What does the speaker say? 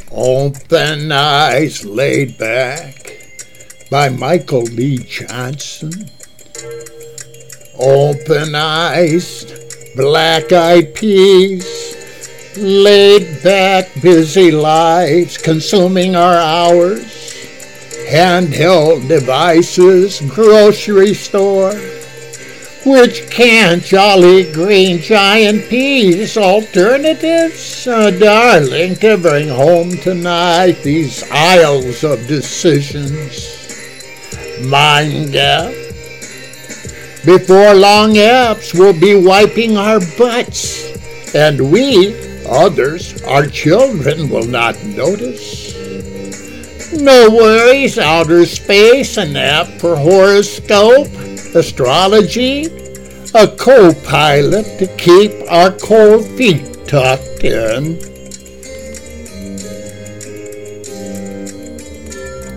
Open Eyes Laid Back by Michael Lee Johnson. Open eyes, black-eyed peas, laid back, busy lives consuming our hours, handheld devices, grocery store. Which can Jolly Green Giant Peas alternatives? Darling, to bring home tonight these aisles of decisions. Mind gap. Before long, apps will be wiping our butts, and we, others, our children, will not notice. No worries, outer space, an app for horoscope, astrology, a co-pilot to keep our cold feet tucked in.